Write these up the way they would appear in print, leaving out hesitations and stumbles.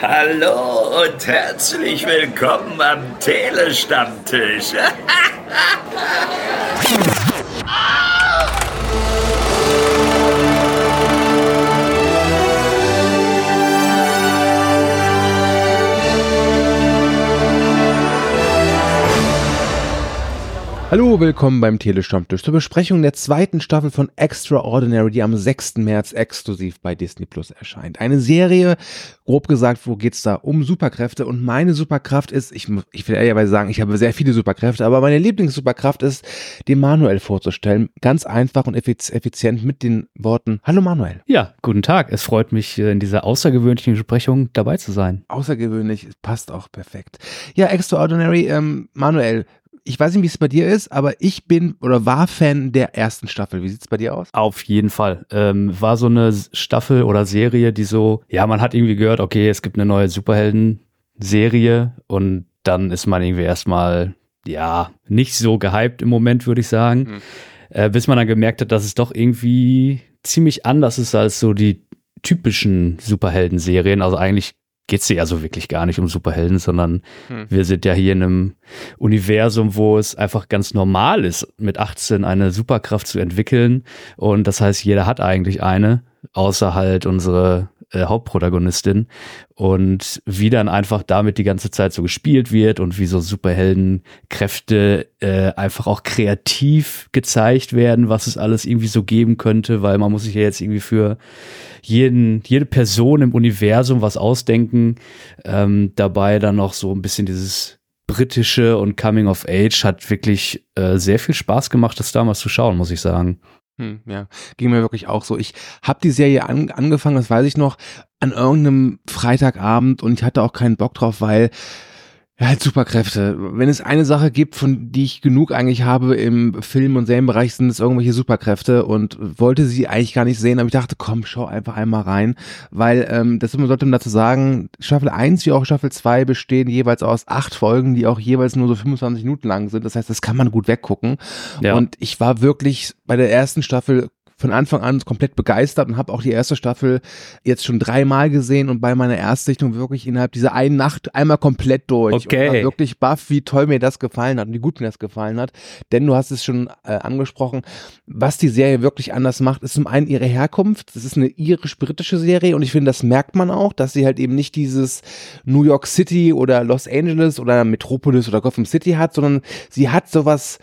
Hallo und herzlich willkommen am Telestammtisch. Hallo, willkommen beim Telestammtisch zur Besprechung der zweiten Staffel von Extraordinary, die am 6. März exklusiv bei Disney Plus erscheint. Eine Serie, grob gesagt, wo geht's da um Superkräfte, und meine Superkraft ist, ich will ehrlicherweise sagen, ich habe sehr viele Superkräfte, aber meine Lieblingssuperkraft ist, den Manuel vorzustellen. Ganz einfach und effizient mit den Worten: Hallo Manuel. Ja, guten Tag. Es freut mich, in dieser außergewöhnlichen Besprechung dabei zu sein. Außergewöhnlich, passt auch perfekt. Ja, Extraordinary, Manuel, ich weiß nicht, wie es bei dir ist, aber ich bin oder war Fan der ersten Staffel. Wie sieht's bei dir aus? Auf jeden Fall. War so eine Staffel oder Serie, die so, ja, man hat irgendwie gehört, okay, es gibt eine neue Superhelden-Serie, und dann ist man irgendwie erstmal, ja, nicht so gehypt im Moment, würde ich sagen. Bis man dann gemerkt hat, dass es doch irgendwie ziemlich anders ist als so die typischen Superhelden-Serien. Also eigentlich geht's ja so wirklich gar nicht um Superhelden, sondern wir sind ja hier in einem Universum, wo es einfach ganz normal ist, mit 18 eine Superkraft zu entwickeln. Und das heißt, jeder hat eigentlich eine, außer halt unsere Hauptprotagonistin. Und wie dann einfach damit die ganze Zeit so gespielt wird und wie so Superheldenkräfte einfach auch kreativ gezeigt werden, was es alles irgendwie so geben könnte, weil man muss sich ja jetzt irgendwie für jede Person im Universum was ausdenken. Dabei dann noch so ein bisschen dieses britische und Coming of Age hat wirklich sehr viel Spaß gemacht, das damals zu schauen, muss ich sagen. Ja, ging mir wirklich auch so. Ich habe die Serie angefangen, das weiß ich noch, an irgendeinem Freitagabend, und ich hatte auch keinen Bock drauf, weil ja, halt Superkräfte. Wenn es eine Sache gibt, von die ich genug eigentlich habe im Film- und Serienbereich, sind es irgendwelche Superkräfte, und wollte sie eigentlich gar nicht sehen, aber ich dachte, komm, schau einfach einmal rein, weil sollte man dazu sagen, Staffel 1 wie auch Staffel 2 bestehen jeweils aus 8 Folgen, die auch jeweils nur so 25 Minuten lang sind. Das heißt, das kann man gut weggucken. Ja. Und ich war wirklich bei der ersten Staffel von Anfang an komplett begeistert und habe auch die erste Staffel jetzt schon 3-mal gesehen und bei meiner Erstsichtung wirklich innerhalb dieser einen Nacht einmal komplett durch. Okay. Und war wirklich baff, wie toll mir das gefallen hat und wie gut mir das gefallen hat. Denn du hast es schon angesprochen, was die Serie wirklich anders macht, ist zum einen ihre Herkunft. Das ist eine irisch-britische Serie, und ich finde, das merkt man auch, dass sie halt eben nicht dieses New York City oder Los Angeles oder Metropolis oder Gotham City hat, sondern sie hat sowas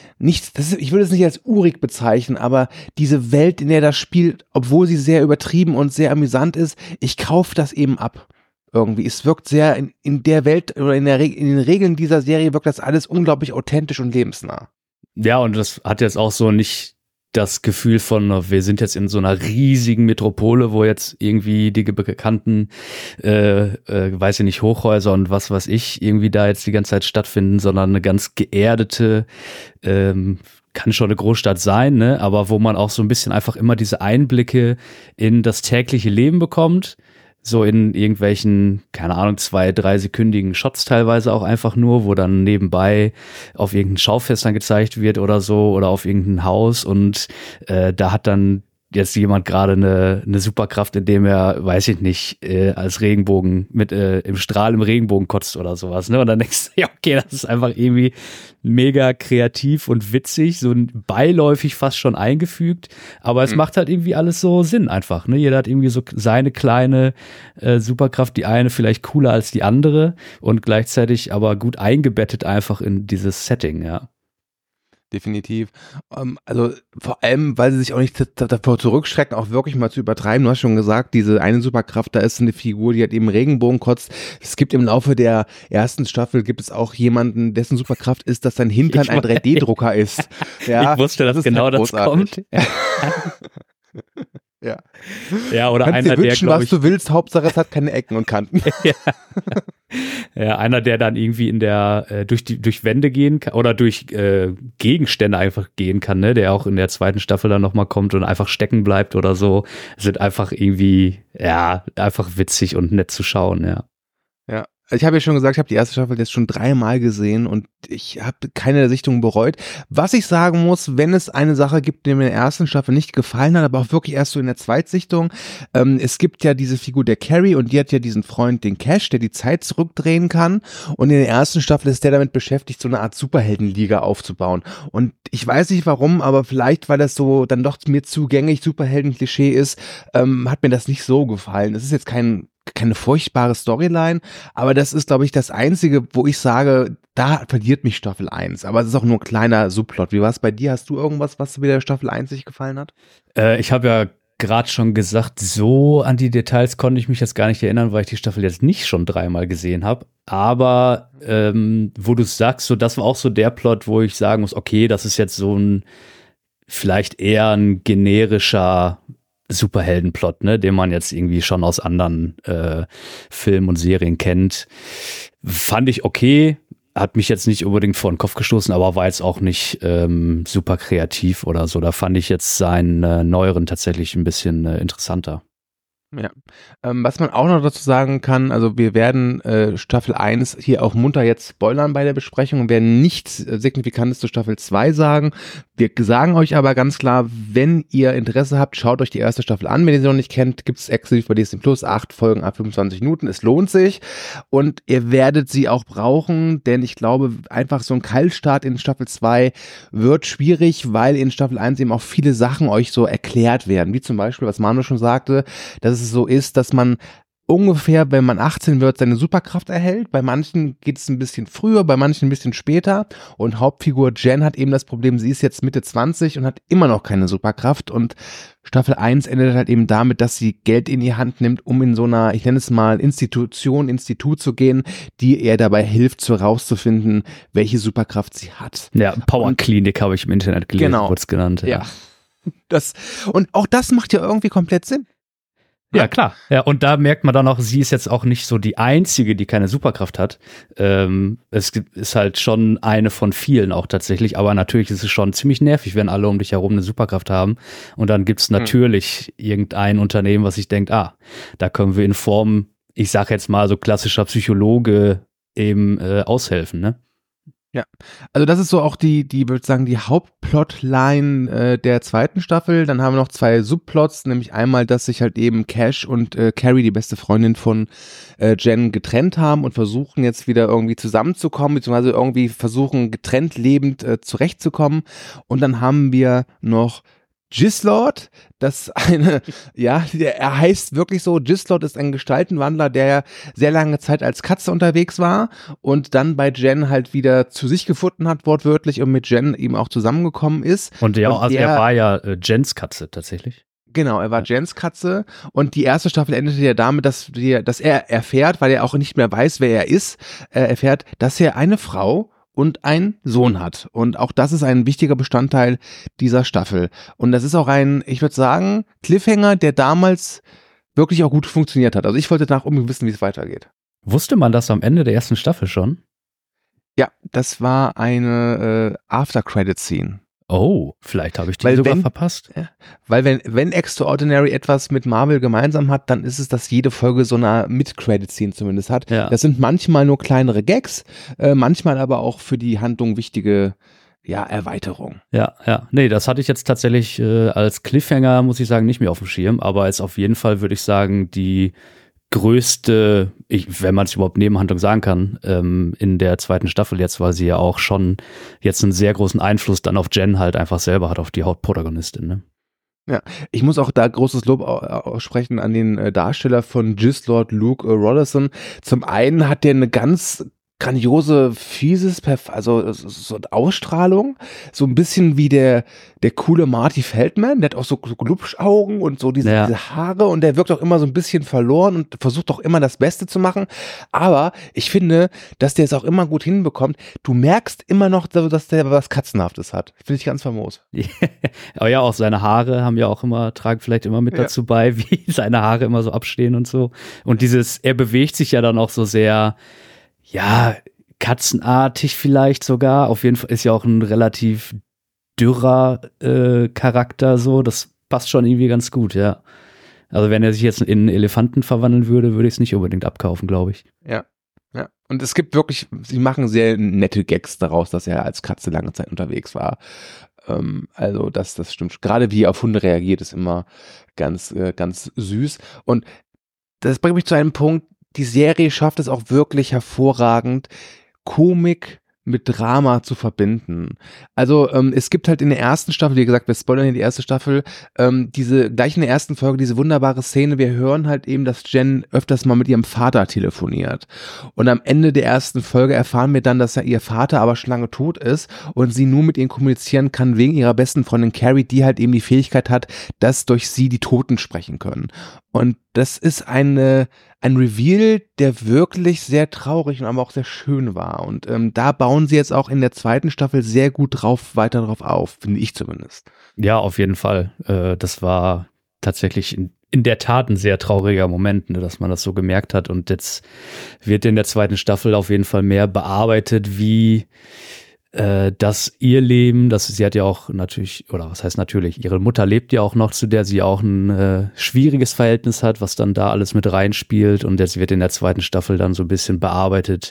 ich würde es nicht als urig bezeichnen, aber diese Welt, in der das spielt, obwohl sie sehr übertrieben und sehr amüsant ist, ich kaufe das eben ab. Irgendwie. Es wirkt sehr in der Welt oder in den Regeln dieser Serie wirkt das alles unglaublich authentisch und lebensnah. Ja, und das hat jetzt auch so nicht das Gefühl von, wir sind jetzt in so einer riesigen Metropole, wo jetzt irgendwie die bekannten, weiß ich nicht, Hochhäuser und was weiß ich, irgendwie da jetzt die ganze Zeit stattfinden, sondern eine ganz geerdete, kann schon eine Großstadt sein, ne, aber wo man auch so ein bisschen einfach immer diese Einblicke in das tägliche Leben bekommt, so in irgendwelchen, keine Ahnung, 2-3-sekündigen Shots teilweise auch einfach nur, wo dann nebenbei auf irgendein Schaufenster dann gezeigt wird oder so, oder auf irgendein Haus, und da hat dann jetzt jemand gerade eine Superkraft, indem er, weiß ich nicht, als Regenbogen im Strahl im Regenbogen kotzt oder sowas, ne? Und dann denkst du, ja, okay, das ist einfach irgendwie mega kreativ und witzig, so beiläufig fast schon eingefügt, aber es macht halt irgendwie alles so Sinn einfach, ne? Jeder hat irgendwie so seine kleine Superkraft, die eine vielleicht cooler als die andere und gleichzeitig aber gut eingebettet einfach in dieses Setting, ja. Definitiv. Also vor allem, weil sie sich auch nicht davor zurückschrecken, auch wirklich mal zu übertreiben. Du hast schon gesagt, diese eine Superkraft, da ist eine Figur, die hat eben Regenbogen kotzt. Es gibt im Laufe der ersten Staffel, gibt es auch jemanden, dessen Superkraft ist, dass sein Hintern ein 3D-Drucker ist. Ja, ich wusste, dass genau das kommt. Ja. Ja, oder kannst einer, dir wünschen, der, was du willst, Hauptsache es hat keine Ecken und Kanten. Ja. Ja, einer, der dann irgendwie durch Wände gehen kann oder durch Gegenstände einfach gehen kann, ne, der auch in der zweiten Staffel dann nochmal kommt und einfach stecken bleibt oder so, sind einfach irgendwie, ja, einfach witzig und nett zu schauen, ja. Ja, Ich habe ja schon gesagt, ich habe die erste Staffel jetzt schon 3-mal gesehen und ich habe keine der Sichtungen bereut. Was ich sagen muss, wenn es eine Sache gibt, die mir in der ersten Staffel nicht gefallen hat, aber auch wirklich erst so in der Zweitsichtung, es gibt ja diese Figur der Carrie und die hat ja diesen Freund, den Cash, der die Zeit zurückdrehen kann, und in der ersten Staffel ist der damit beschäftigt, so eine Art Superheldenliga aufzubauen. Und ich weiß nicht warum, aber vielleicht, weil das so dann doch mir zugänglich Superhelden-Klischee ist, hat mir das nicht so gefallen. Es ist jetzt keine furchtbare Storyline, aber das ist, glaube ich, das Einzige, wo ich sage, da verliert mich Staffel 1. Aber es ist auch nur ein kleiner Subplot. Wie war es bei dir? Hast du irgendwas, was dir bei der Staffel 1 nicht gefallen hat? Ich habe ja gerade schon gesagt, so an die Details konnte ich mich jetzt gar nicht erinnern, weil ich die Staffel jetzt nicht schon 3-mal gesehen habe. Aber wo du sagst, so das war auch so der Plot, wo ich sagen muss, okay, das ist jetzt so ein vielleicht eher ein generischer Superheldenplot, ne, den man jetzt irgendwie schon aus anderen Filmen und Serien kennt. Fand ich okay, hat mich jetzt nicht unbedingt vor den Kopf gestoßen, aber war jetzt auch nicht super kreativ oder so. Da fand ich jetzt seinen neueren tatsächlich ein bisschen interessanter. Ja, was man auch noch dazu sagen kann, also wir werden Staffel 1 hier auch munter jetzt spoilern bei der Besprechung und werden nichts Signifikantes zu Staffel 2 sagen. Wir sagen euch aber ganz klar, wenn ihr Interesse habt, schaut euch die erste Staffel an. Wenn ihr sie noch nicht kennt, gibt es exklusiv bei Disney Plus 8 Folgen ab 25 Minuten. Es lohnt sich und ihr werdet sie auch brauchen, denn ich glaube, einfach so ein Kaltstart in Staffel 2 wird schwierig, weil in Staffel 1 eben auch viele Sachen euch so erklärt werden, wie zum Beispiel, was Manu schon sagte, dass es so ist, dass man ungefähr, wenn man 18 wird, seine Superkraft erhält. Bei manchen geht es ein bisschen früher, bei manchen ein bisschen später. Und Hauptfigur Jen hat eben das Problem, sie ist jetzt Mitte 20 und hat immer noch keine Superkraft. Und Staffel 1 endet halt eben damit, dass sie Geld in die Hand nimmt, um in so einer, ich nenne es mal, Institut zu gehen, die ihr dabei hilft, so rauszufinden, welche Superkraft sie hat. Ja, Powerklinik habe ich im Internet gelesen, genau, wurde es genannt. Ja. Und auch das macht ja irgendwie komplett Sinn. Ja, klar. Ja, und da merkt man dann auch, sie ist jetzt auch nicht so die Einzige, die keine Superkraft hat. Ist halt schon eine von vielen auch tatsächlich, aber natürlich ist es schon ziemlich nervig, wenn alle um dich herum eine Superkraft haben. Und dann gibt's natürlich irgendein Unternehmen, was sich denkt, da können wir in Form, ich sag jetzt mal so klassischer Psychologe eben aushelfen, ne? Ja, also das ist so auch die würde ich sagen, die Hauptplotline der zweiten Staffel. Dann haben wir noch 2 Subplots, nämlich einmal, dass sich halt eben Cash und Carrie, die beste Freundin von Jen, getrennt haben und versuchen jetzt wieder irgendwie zusammenzukommen, beziehungsweise irgendwie versuchen getrennt lebend zurechtzukommen. Und dann haben wir noch Gislord, er heißt wirklich so, Gislord ist ein Gestaltenwandler, der sehr lange Zeit als Katze unterwegs war und dann bei Jen halt wieder zu sich gefunden hat, wortwörtlich, und mit Jen eben auch zusammengekommen ist. Und er war ja Jens Katze tatsächlich. Genau, er war Jens Katze und die erste Staffel endete ja damit, dass er erfährt, weil er auch nicht mehr weiß, wer er ist, erfährt, dass er eine Frau und einen Sohn hat. Und auch das ist ein wichtiger Bestandteil dieser Staffel. Und das ist auch ein, ich würde sagen, Cliffhanger, der damals wirklich auch gut funktioniert hat. Also ich wollte danach unbedingt wissen, wie es weitergeht. Wusste man das am Ende der ersten Staffel schon? Ja, das war eine After-Credit-Scene. Oh, vielleicht habe ich die sogar verpasst. Ja, weil wenn Extraordinary etwas mit Marvel gemeinsam hat, dann ist es, dass jede Folge so eine Mid-Credit-Scene zumindest hat. Ja. Das sind manchmal nur kleinere Gags, manchmal aber auch für die Handlung wichtige Erweiterung. Ja. Nee, das hatte ich jetzt tatsächlich als Cliffhanger, muss ich sagen, nicht mehr auf dem Schirm, aber ist auf jeden Fall, würde ich sagen, die größte, wenn man es überhaupt Nebenhandlung sagen kann, in der zweiten Staffel jetzt, weil sie ja auch schon jetzt einen sehr großen Einfluss dann auf Jen halt einfach selber hat, auf die Hauptprotagonistin, ne? Ja, ich muss auch da großes Lob aussprechen an den Darsteller von Gislord, Luke Rollason. Zum einen hat der eine ganz grandiose, fieses, also so Ausstrahlung, so ein bisschen wie der coole Marty Feldman, der hat auch so Glubschaugen und so diese Haare und der wirkt auch immer so ein bisschen verloren und versucht auch immer das Beste zu machen, aber ich finde, dass der es auch immer gut hinbekommt. Du merkst immer noch, dass der was Katzenhaftes hat. Finde ich ganz famos. Aber ja, auch seine Haare tragen vielleicht immer mit dazu bei, wie seine Haare immer so abstehen und so. Und er bewegt sich ja dann auch so sehr, katzenartig vielleicht sogar. Auf jeden Fall ist ja auch ein relativ dürrer Charakter so. Das passt schon irgendwie ganz gut, ja. Also wenn er sich jetzt in einen Elefanten verwandeln würde, würde ich es nicht unbedingt abkaufen, glaube ich. Ja. Ja, und es gibt wirklich, sie machen sehr nette Gags daraus, dass er als Katze lange Zeit unterwegs war. Also das stimmt. Gerade wie er auf Hunde reagiert, ist immer ganz süß. Und das bringt mich zu einem Punkt, die Serie schafft es auch wirklich hervorragend, Komik mit Drama zu verbinden. Also es gibt halt in der ersten Staffel, wie gesagt, wir spoilern hier die erste Staffel, gleich in der ersten Folge diese wunderbare Szene, wir hören halt eben, dass Jen öfters mal mit ihrem Vater telefoniert. Und am Ende der ersten Folge erfahren wir dann, dass ja ihr Vater aber schon lange tot ist und sie nur mit ihm kommunizieren kann wegen ihrer besten Freundin Carrie, die halt eben die Fähigkeit hat, dass durch sie die Toten sprechen können. Und das ist ein Reveal, der wirklich sehr traurig und aber auch sehr schön war. Und da bauen sie jetzt auch in der zweiten Staffel sehr gut weiter drauf auf, finde ich zumindest. Ja, auf jeden Fall. Das war tatsächlich in der Tat ein sehr trauriger Moment, ne, dass man das so gemerkt hat. Und jetzt wird in der zweiten Staffel auf jeden Fall mehr bearbeitet, wie dass ihr Leben, sie hat ja auch natürlich, oder was heißt natürlich, ihre Mutter lebt ja auch noch, zu der sie auch ein schwieriges Verhältnis hat, was dann da alles mit reinspielt, und jetzt wird in der zweiten Staffel dann so ein bisschen bearbeitet,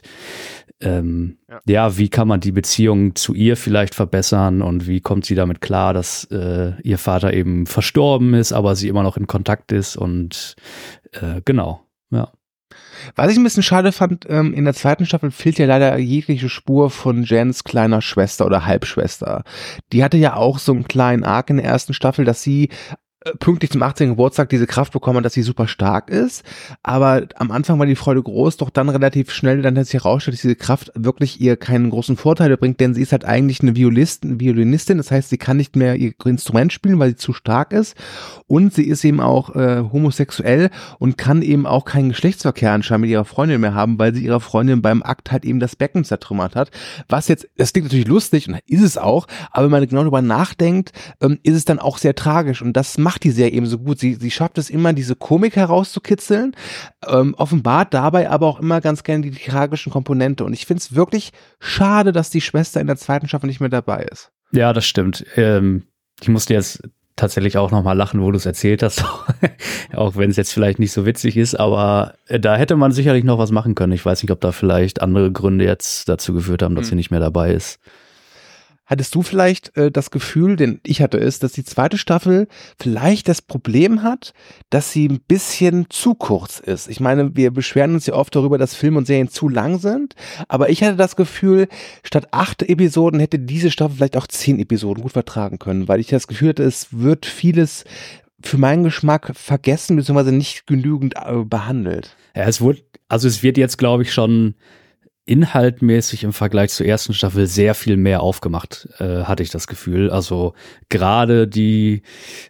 wie kann man die Beziehung zu ihr vielleicht verbessern und wie kommt sie damit klar, dass ihr Vater eben verstorben ist, aber sie immer noch in Kontakt ist und genau, ja. Was ich ein bisschen schade fand, in der zweiten Staffel fehlt ja leider jegliche Spur von Jens kleiner Schwester oder Halbschwester. Die hatte ja auch so einen kleinen Arc in der ersten Staffel, dass sie pünktlich zum 18. Geburtstag diese Kraft bekommen hat, dass sie super stark ist, aber am Anfang war die Freude groß, doch dann relativ schnell dann hat sich herausgestellt, dass diese Kraft wirklich ihr keinen großen Vorteil bringt, denn sie ist halt eigentlich eine Violinistin, das heißt, sie kann nicht mehr ihr Instrument spielen, weil sie zu stark ist, und sie ist eben auch homosexuell und kann eben auch keinen Geschlechtsverkehr anscheinend mit ihrer Freundin mehr haben, weil sie ihrer Freundin beim Akt halt eben das Becken zertrümmert hat, was jetzt, das klingt natürlich lustig und ist es auch, aber wenn man genau darüber nachdenkt, ist es dann auch sehr tragisch, und das macht die Serie eben so gut. Sie schafft es immer, diese Komik herauszukitzeln, offenbart dabei aber auch immer ganz gerne die tragischen Komponente. Und ich finde es wirklich schade, dass die Schwester in der zweiten Staffel nicht mehr dabei ist. Ja, das stimmt. Ich musste jetzt tatsächlich auch nochmal lachen, wo du es erzählt hast, auch wenn es jetzt vielleicht nicht so witzig ist, aber da hätte man sicherlich noch was machen können. Ich weiß nicht, ob da vielleicht andere Gründe jetzt dazu geführt haben, dass sie nicht mehr dabei ist. Hattest du vielleicht das Gefühl, denn ich hatte es, dass die zweite Staffel vielleicht das Problem hat, dass sie ein bisschen zu kurz ist? Ich meine, wir beschweren uns ja oft darüber, dass Filme und Serien zu lang sind, aber ich hatte das Gefühl, statt 8 Episoden hätte diese Staffel vielleicht auch 10 Episoden gut vertragen können, weil ich das Gefühl hatte, es wird vieles für meinen Geschmack vergessen bzw. nicht genügend behandelt. Ja, es wird jetzt, glaube ich, schon inhaltmäßig im Vergleich zur ersten Staffel sehr viel mehr aufgemacht, hatte ich das Gefühl. Also gerade die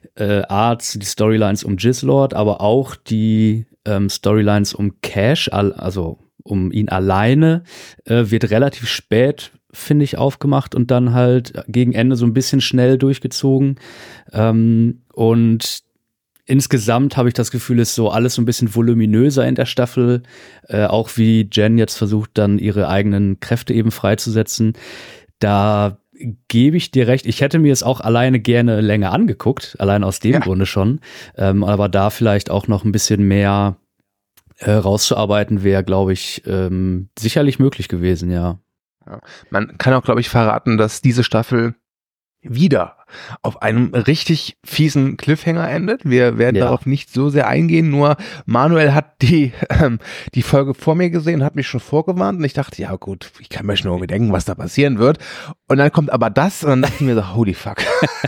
Arcs, die Storylines um Jizzlord, aber auch die Storylines um Cash, also um ihn alleine, wird relativ spät, finde ich, aufgemacht und dann halt gegen Ende so ein bisschen schnell durchgezogen. Und insgesamt habe ich das Gefühl, ist so alles so ein bisschen voluminöser in der Staffel, auch wie Jen jetzt versucht, dann ihre eigenen Kräfte eben freizusetzen. Da gebe ich dir recht. Ich hätte mir es auch alleine gerne länger angeguckt, allein aus dem Grunde schon. Aber da vielleicht auch noch ein bisschen mehr rauszuarbeiten wäre, glaube ich, sicherlich möglich gewesen, ja. Man kann auch, glaube ich, verraten, dass diese Staffel wieder auf einem richtig fiesen Cliffhanger endet. Wir werden darauf nicht so sehr eingehen, nur Manuel hat die Folge vor mir gesehen, hat mich schon vorgewarnt und ich dachte, ja gut, ich kann mir schon irgendwie denken, was da passieren wird. Und dann kommt aber das und dann dachte ich mir so, holy fuck.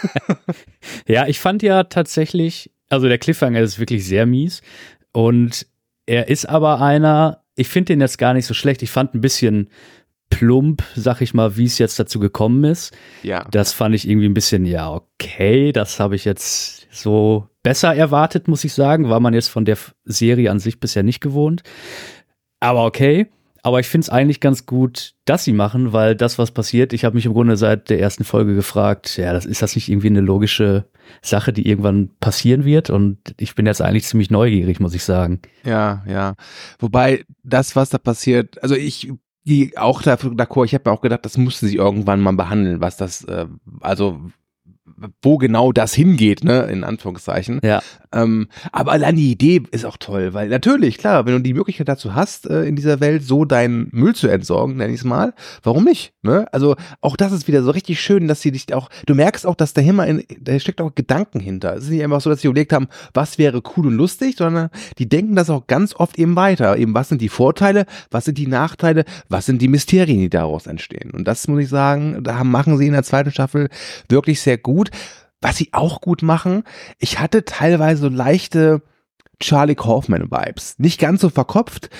Ja, ich fand ja tatsächlich, also der Cliffhanger ist wirklich sehr mies und er ist aber ich finde den jetzt gar nicht so schlecht. Ich fand ein bisschen plump, sag ich mal, wie es jetzt dazu gekommen ist. Ja. Das fand ich irgendwie ein bisschen, ja, okay, das habe ich jetzt so besser erwartet, muss ich sagen, war man jetzt von der Serie an sich bisher nicht gewohnt. Aber okay, aber ich finde es eigentlich ganz gut, dass sie machen, weil das, was passiert, ich habe mich im Grunde seit der ersten Folge gefragt, ja, ist das nicht irgendwie eine logische Sache, die irgendwann passieren wird? Und ich bin jetzt eigentlich ziemlich neugierig, muss ich sagen. Ja. Wobei das, was da passiert, also ich auch d'accord, ich habe mir auch gedacht, das mussten sie irgendwann mal behandeln, was das, also wo genau das hingeht, ne, in Anführungszeichen. Ja. Aber allein die Idee ist auch toll, weil natürlich, klar, wenn du die Möglichkeit dazu hast, in dieser Welt so deinen Müll zu entsorgen, nenn ich es mal, warum nicht, ne? Also auch das ist wieder so richtig schön, dass sie dich auch, du merkst auch, dass da steckt auch Gedanken hinter. Es ist nicht einfach so, dass sie überlegt haben, was wäre cool und lustig, sondern die denken das auch ganz oft eben weiter. Eben, was sind die Vorteile, was sind die Nachteile, was sind die Mysterien, die daraus entstehen. Und das muss ich sagen, da machen sie in der zweiten Staffel wirklich sehr gut. Was sie auch gut machen, ich hatte teilweise so leichte Charlie Kaufman-Vibes. Nicht ganz so verkopft,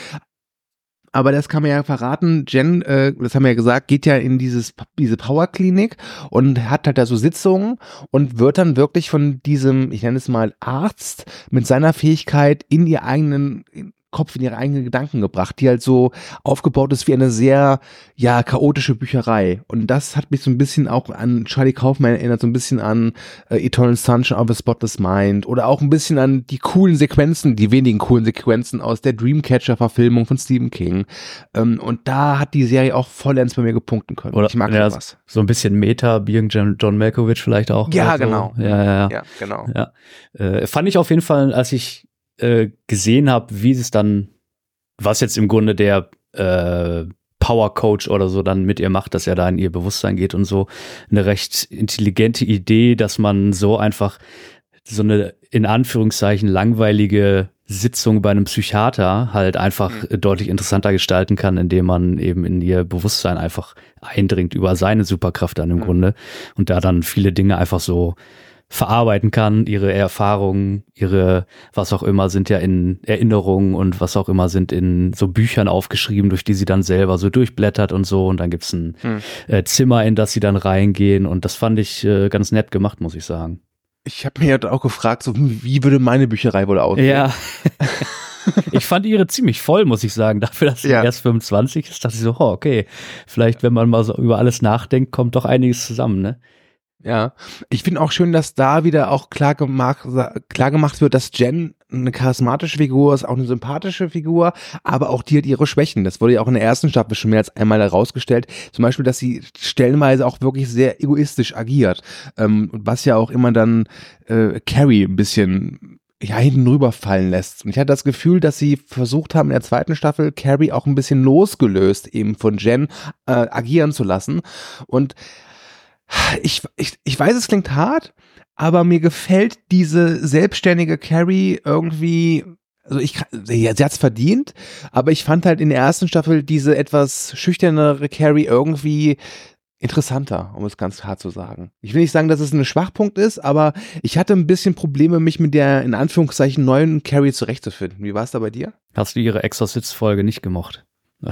aber das kann man ja verraten. Jen, das haben wir ja gesagt, geht ja in diese Powerklinik und hat halt da so Sitzungen und wird dann wirklich von diesem, ich nenne es mal Arzt, mit seiner Fähigkeit in ihr eigenen Kopf, in ihre eigenen Gedanken gebracht, die halt so aufgebaut ist wie eine sehr, ja, chaotische Bücherei. Und das hat mich so ein bisschen auch an Charlie Kaufman erinnert, so ein bisschen an Eternal Sunshine of a Spotless Mind oder auch ein bisschen an die coolen Sequenzen, die wenigen coolen Sequenzen aus der Dreamcatcher-Verfilmung von Stephen King. Und da hat die Serie auch vollends bei mir gepunkten können. Oder, ich mag ja, sowas. So ein bisschen Meta, Being John Malkovich vielleicht auch. Ja, so. genau. Ja, genau. Ja. Fand ich auf jeden Fall, als ich gesehen habe, wie es dann, was jetzt im Grunde der Power Coach oder so dann mit ihr macht, dass er da in ihr Bewusstsein geht und so, eine recht intelligente Idee, dass man so einfach so eine in Anführungszeichen langweilige Sitzung bei einem Psychiater halt einfach deutlich interessanter gestalten kann, indem man eben in ihr Bewusstsein einfach eindringt über seine Superkraft dann im Grunde und da dann viele Dinge einfach so verarbeiten kann, ihre Erfahrungen, ihre, was auch immer, sind ja in Erinnerungen und was auch immer sind in so Büchern aufgeschrieben, durch die sie dann selber so durchblättert und so. Und dann gibt's ein Zimmer, in das sie dann reingehen. Und das fand ich ganz nett gemacht, muss ich sagen. Ich habe mir auch gefragt, so, wie würde meine Bücherei wohl aussehen? Ja. Ich fand ihre ziemlich voll, muss ich sagen. Dafür, dass sie erst 25 ist, dachte ich so, okay, vielleicht, wenn man mal so über alles nachdenkt, kommt doch einiges zusammen, ne? Ja, ich finde auch schön, dass da wieder auch klar gemacht wird, dass Jen eine charismatische Figur ist, auch eine sympathische Figur, aber auch die hat ihre Schwächen. Das wurde ja auch in der ersten Staffel schon mehr als einmal herausgestellt. Zum Beispiel, dass sie stellenweise auch wirklich sehr egoistisch agiert, was ja auch immer dann Carrie ein bisschen hinten rüberfallen lässt. Und ich hatte das Gefühl, dass sie versucht haben, in der zweiten Staffel Carrie auch ein bisschen losgelöst eben von Jen agieren zu lassen. Und ich weiß, es klingt hart, aber mir gefällt diese selbstständige Carrie irgendwie, also sie hat's verdient, aber ich fand halt in der ersten Staffel diese etwas schüchternere Carrie irgendwie interessanter, um es ganz hart zu sagen. Ich will nicht sagen, dass es ein Schwachpunkt ist, aber ich hatte ein bisschen Probleme, mich mit der, in Anführungszeichen, neuen Carrie zurechtzufinden. Wie war es da bei dir? Hast du ihre Exorcist-Folge nicht gemocht?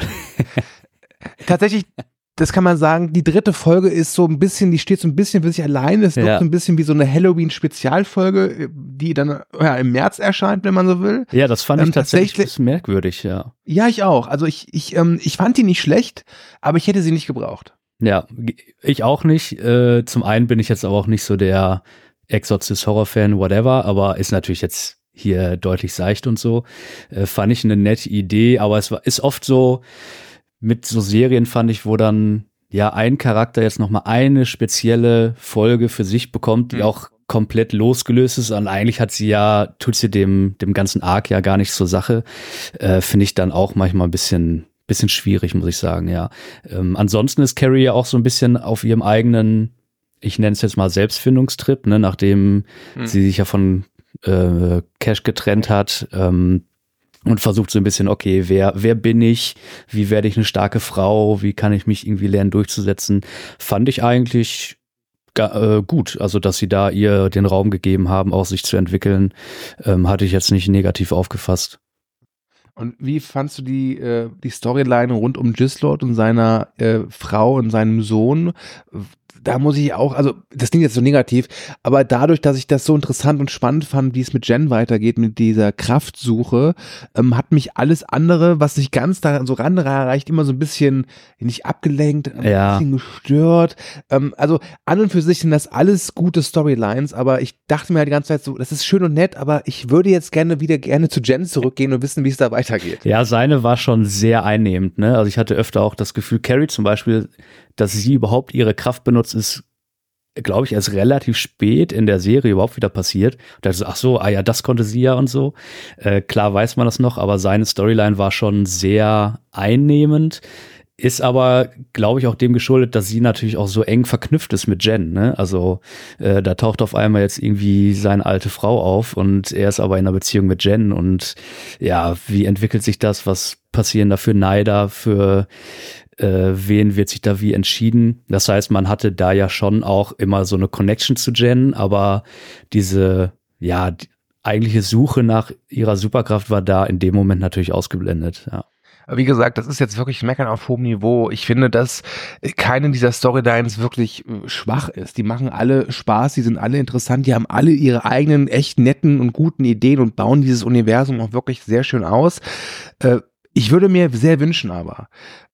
Tatsächlich, das kann man sagen, die dritte Folge ist so ein bisschen, die steht so ein bisschen für sich alleine. Es wirkt so ein bisschen wie so eine Halloween-Spezialfolge, die dann im März erscheint, wenn man so will. Ja, das fand ich tatsächlich merkwürdig, ja. Ja, ich auch. Also ich fand die nicht schlecht, aber ich hätte sie nicht gebraucht. Ja, ich auch nicht. Zum einen bin ich jetzt aber auch nicht so der Exorcist-Horror-Fan, whatever, aber ist natürlich jetzt hier deutlich seicht und so. Fand ich eine nette Idee, aber ist oft so, mit so Serien fand ich, wo dann ja ein Charakter jetzt nochmal eine spezielle Folge für sich bekommt, die auch komplett losgelöst ist und eigentlich tut sie dem ganzen Arc ja gar nicht zur Sache, finde ich dann auch manchmal ein bisschen schwierig, muss ich sagen, ja. Ansonsten ist Carrie ja auch so ein bisschen auf ihrem eigenen, ich nenne es jetzt mal Selbstfindungstrip, ne, nachdem sie sich ja von Cash getrennt hat, und versucht so ein bisschen, okay, wer bin ich? Wie werde ich eine starke Frau? Wie kann ich mich irgendwie lernen durchzusetzen? Fand ich eigentlich gut. Also, dass sie da ihr den Raum gegeben haben, auch sich zu entwickeln, hatte ich jetzt nicht negativ aufgefasst. Und wie fandst du die Storyline rund um Gislord und seiner Frau und seinem Sohn? Da muss ich auch, also das klingt jetzt so negativ, aber dadurch, dass ich das so interessant und spannend fand, wie es mit Jen weitergeht, mit dieser Kraftsuche, hat mich alles andere, was nicht ganz da so ran erreicht, immer so ein bisschen nicht abgelenkt, ein bisschen gestört. Also an und für sich sind das alles gute Storylines, aber ich dachte mir halt die ganze Zeit so, das ist schön und nett, aber ich würde jetzt gerne zu Jen zurückgehen und wissen, wie es da weitergeht. Ja, seine war schon sehr einnehmend, ne? Also ich hatte öfter auch das Gefühl, Carrie zum Beispiel, dass sie überhaupt ihre Kraft benutzt, ist glaube ich, erst relativ spät in der Serie überhaupt wieder passiert. Und da dachte ich, ach so, ja, das konnte sie ja und so. Klar weiß man das noch, aber seine Storyline war schon sehr einnehmend. Ist aber, glaube ich, auch dem geschuldet, dass sie natürlich auch so eng verknüpft ist mit Jen, ne? Also da taucht auf einmal jetzt irgendwie seine alte Frau auf und er ist aber in einer Beziehung mit Jen und ja, wie entwickelt sich das? Was passieren da für Neider, für wen wird sich da wie entschieden? Das heißt, man hatte da ja schon auch immer so eine Connection zu Jen, aber diese, ja, die eigentliche Suche nach ihrer Superkraft war da in dem Moment natürlich ausgeblendet, ja. Wie gesagt, das ist jetzt wirklich Meckern auf hohem Niveau. Ich finde, dass keine dieser Storylines wirklich schwach ist. Die machen alle Spaß, die sind alle interessant, die haben alle ihre eigenen echt netten und guten Ideen und bauen dieses Universum auch wirklich sehr schön aus. Ich würde mir sehr wünschen aber,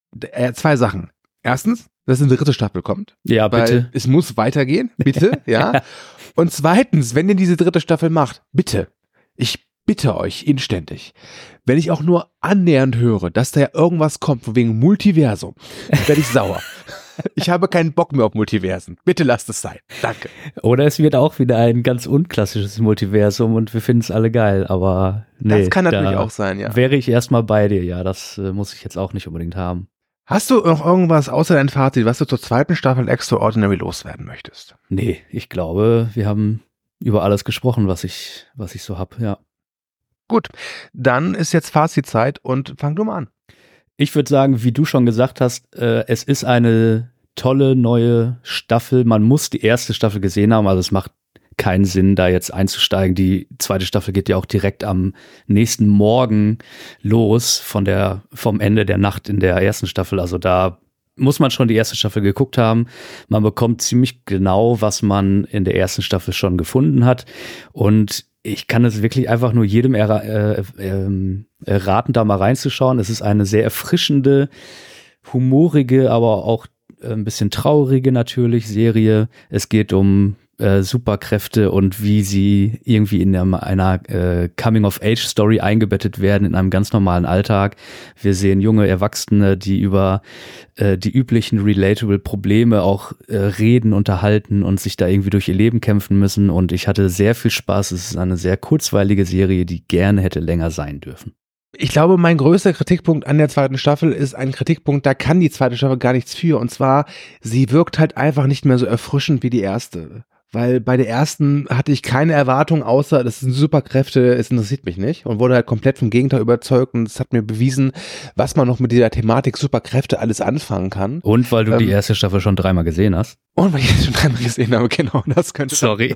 2 Sachen. Erstens, dass eine 3. Staffel kommt. Ja, bitte. Es muss weitergehen, bitte, ja. Und zweitens, wenn ihr diese 3. Staffel macht, bitte, ich bitte euch inständig, wenn ich auch nur annähernd höre, dass da ja irgendwas kommt von wegen Multiversum, werde ich sauer. Ich habe keinen Bock mehr auf Multiversen. Bitte lasst es sein. Danke. Oder es wird auch wieder ein ganz unklassisches Multiversum und wir finden es alle geil, aber nee. Das kann natürlich auch sein, ja. Wäre ich erstmal bei dir, ja, das muss ich jetzt auch nicht unbedingt haben. Hast du noch irgendwas außer dein Fazit, was du zur 2. Staffel Extraordinary loswerden möchtest? Nee, ich glaube, wir haben über alles gesprochen, was ich so hab, ja. Gut, dann ist jetzt Fazitzeit und fang du mal an. Ich würde sagen, wie du schon gesagt hast, es ist eine tolle neue Staffel. Man muss die 1. Staffel gesehen haben, also es macht keinen Sinn, da jetzt einzusteigen. Die 2. Staffel geht ja auch direkt am nächsten Morgen los vom Ende der Nacht in der 1. Staffel. Also da muss man schon die 1. Staffel geguckt haben. Man bekommt ziemlich genau, was man in der 1. Staffel schon gefunden hat. Und ich kann es wirklich einfach nur jedem raten, da mal reinzuschauen. Es ist eine sehr erfrischende, humorige, aber auch ein bisschen traurige natürlich Serie. Es geht um Superkräfte und wie sie irgendwie in einer Coming-of-Age-Story eingebettet werden in einem ganz normalen Alltag. Wir sehen junge Erwachsene, die über die üblichen relatable Probleme auch reden, unterhalten und sich da irgendwie durch ihr Leben kämpfen müssen. Und ich hatte sehr viel Spaß. Es ist eine sehr kurzweilige Serie, die gerne hätte länger sein dürfen. Ich glaube, mein größter Kritikpunkt an der 2. Staffel ist ein Kritikpunkt, da kann die 2. Staffel gar nichts für. Und zwar, sie wirkt halt einfach nicht mehr so erfrischend wie die 1. Weil bei der 1. hatte ich keine Erwartung, außer das sind Superkräfte, es interessiert mich nicht und wurde halt komplett vom Gegenteil überzeugt und es hat mir bewiesen, was man noch mit dieser Thematik Superkräfte alles anfangen kann. Und weil du die 1. Staffel schon 3-mal gesehen hast. Und weil ich das schon 3-mal gesehen habe, genau, das könnte... Sorry.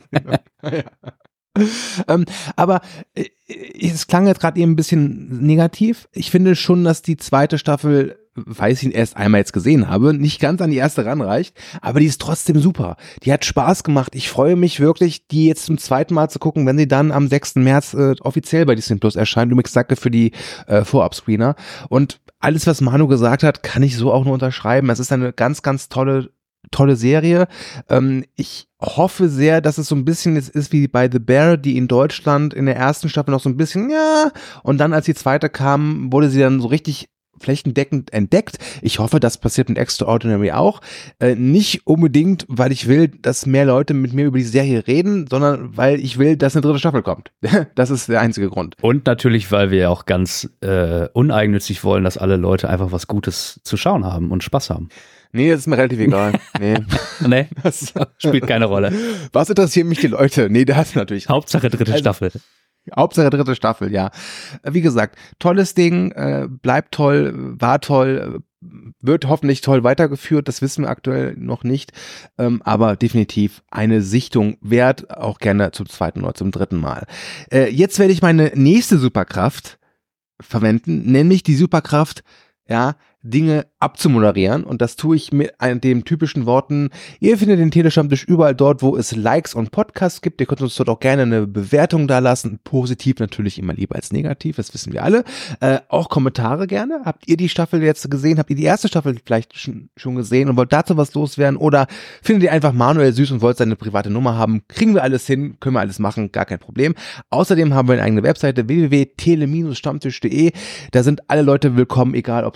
Aber es klang jetzt gerade eben ein bisschen negativ. Ich finde schon, dass die 2. Staffel, weil ich ihn erst einmal jetzt gesehen habe, nicht ganz an die 1. ranreicht, aber die ist trotzdem super. Die hat Spaß gemacht. Ich freue mich wirklich, die jetzt zum 2. Mal zu gucken, wenn sie dann am 6. März offiziell bei Disney Plus erscheint. Übrigens sagte für die Vorab-Screener. Und alles, was Manu gesagt hat, kann ich so auch nur unterschreiben. Es ist eine ganz, ganz tolle Serie. Ich hoffe sehr, dass es so ein bisschen jetzt ist wie bei The Bear, die in Deutschland in der 1. Staffel noch so ein bisschen, ja, und dann als die 2. kam, wurde sie dann so richtig flächendeckend entdeckt. Ich hoffe, das passiert mit Extraordinary auch. Nicht unbedingt, weil ich will, dass mehr Leute mit mir über die Serie reden, sondern weil ich will, dass eine 3. Staffel kommt. Das ist der einzige Grund. Und natürlich, weil wir auch ganz uneigennützig wollen, dass alle Leute einfach was Gutes zu schauen haben und Spaß haben. Nee, das ist mir relativ egal. Nee. Nee, das spielt keine Rolle. Was interessieren mich die Leute? Nee, das natürlich. Hauptsache 3. Staffel. Hauptsache 3. Staffel, ja. Wie gesagt, tolles Ding, bleibt toll, war toll, wird hoffentlich toll weitergeführt, das wissen wir aktuell noch nicht, aber definitiv eine Sichtung wert, auch gerne zum 2. oder zum 3. Mal. Jetzt werde ich meine nächste Superkraft verwenden, nämlich die Superkraft, ja, Dinge abzumoderieren und das tue ich mit den typischen Worten. Ihr findet den Telestammtisch überall dort, wo es Likes und Podcasts gibt. Ihr könnt uns dort auch gerne eine Bewertung da lassen. Positiv natürlich immer lieber als negativ, das wissen wir alle. Auch Kommentare gerne. Habt ihr die Staffel jetzt gesehen? Habt ihr die 1. Staffel vielleicht schon gesehen und wollt dazu was loswerden? Oder findet ihr einfach Manuel süß und wollt seine private Nummer haben? Kriegen wir alles hin, können wir alles machen, gar kein Problem. Außerdem haben wir eine eigene Webseite www.tele-stammtisch.de. Da sind alle Leute willkommen, egal ob Superkräfte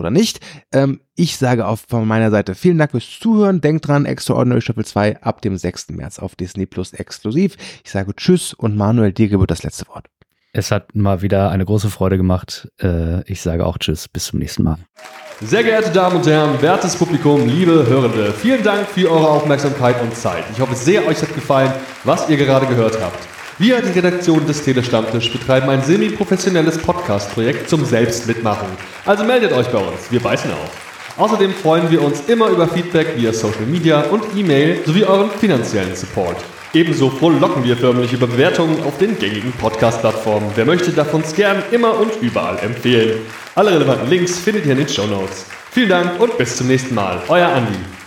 oder nicht. Ich sage von meiner Seite vielen Dank fürs Zuhören. Denkt dran, Extraordinary Staffel 2 ab dem 6. März auf Disney Plus exklusiv. Ich sage Tschüss und Manuel, dir gebührt das letzte Wort. Es hat mal wieder eine große Freude gemacht. Ich sage auch Tschüss, bis zum nächsten Mal. Sehr geehrte Damen und Herren, wertes Publikum, liebe Hörende, vielen Dank für eure Aufmerksamkeit und Zeit. Ich hoffe sehr, euch hat gefallen, was ihr gerade gehört habt. Wir, die Redaktion des Telestammtisch, betreiben ein semi-professionelles Podcast-Projekt zum Selbstmitmachen. Also meldet euch bei uns, wir beißen auf. Außerdem freuen wir uns immer über Feedback via Social Media und E-Mail sowie euren finanziellen Support. Ebenso frohlocken wir förmlich über Bewertungen auf den gängigen Podcast-Plattformen. Wer möchte, darf uns gern immer und überall empfehlen. Alle relevanten Links findet ihr in den Shownotes. Vielen Dank und bis zum nächsten Mal. Euer Andi.